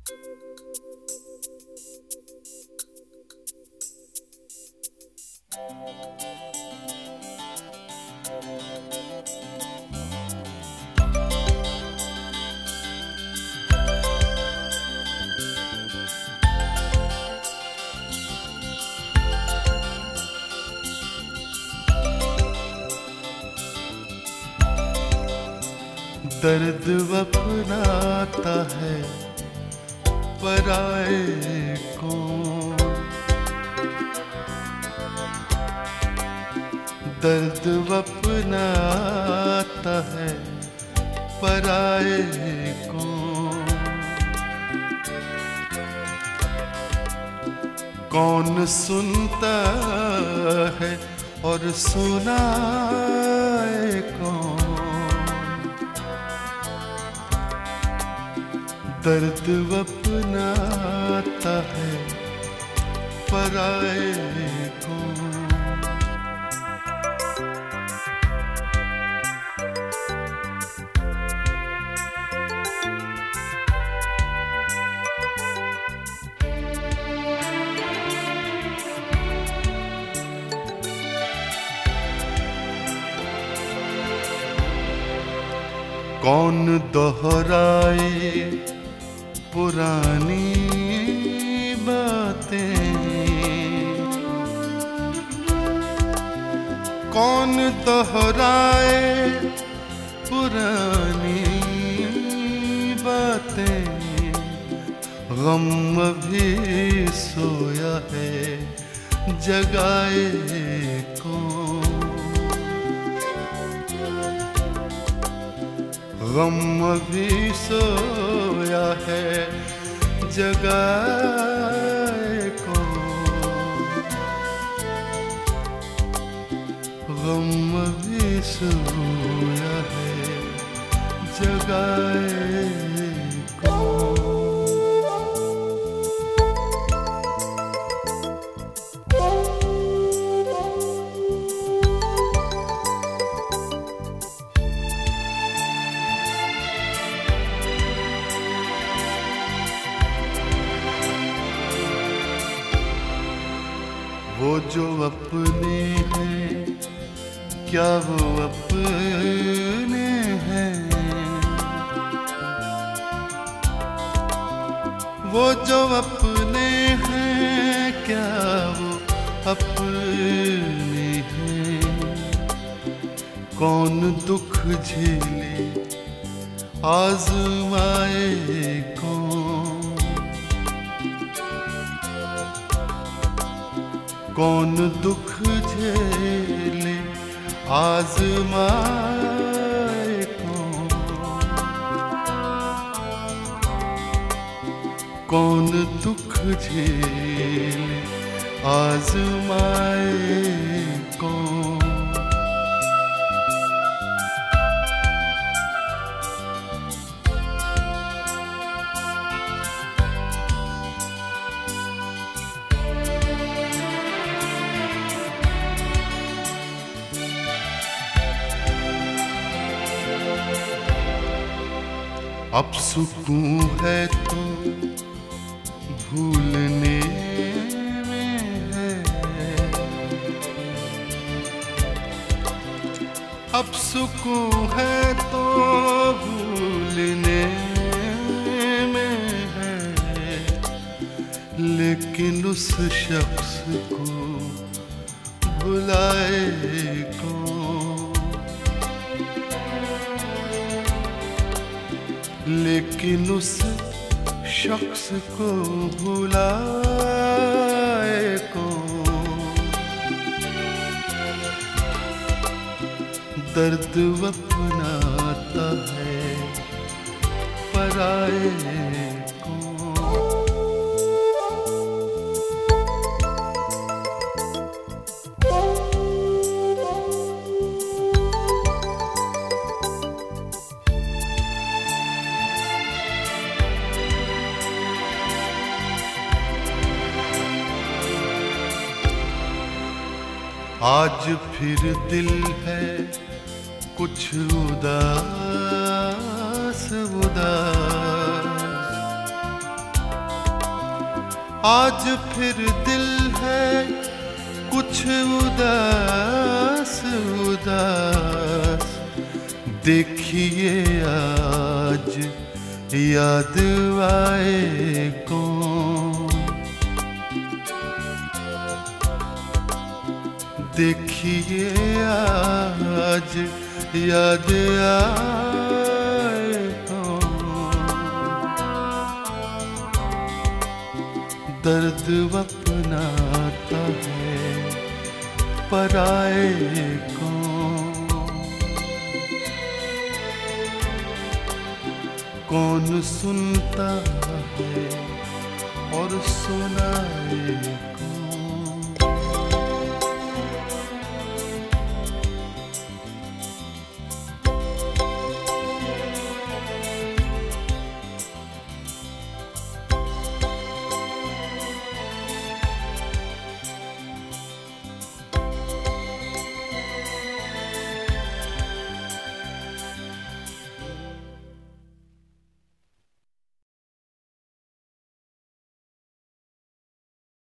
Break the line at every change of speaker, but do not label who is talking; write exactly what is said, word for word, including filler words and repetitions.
दर्द अपनाता है पराए को, दर्द अपनाता है पराए को। कौन सुनता है और सुनाए कौन, दर्द अपनाता है पराए को। कौन दोहराए पुरानी बातें, कौन दोहराए पुरानी बातें। गम भी सोया है जगाए कौन, गम भी सोया है जगाए कौन, गम भी सोया है जगाए कौन। वो जो अपने हैं क्या वो अपने हैं, वो जो अपने हैं क्या वो अपने हैं। कौन दुख झेले आज़माए कौन, कौन दुख झेले आज़माए कौन, कौन दुख झेले आज़माए कौन। अब सुकून है तो भूलने में है, अब सुकून है तो भूलने में है। लेकिन उस शख्स को भुलाए कौन, लेकिन उस शख्स को भुलाए कौन। दर्द अपनाता है पराए कौन। आज फिर दिल है कुछ उदास उदास, आज फिर दिल है कुछ उदास उदास, देखिए आज याद आए कौन, देखिए आज याद आए कौन। दर्द अपनाता है पराए कौन, कौन सुनता है और सुनाए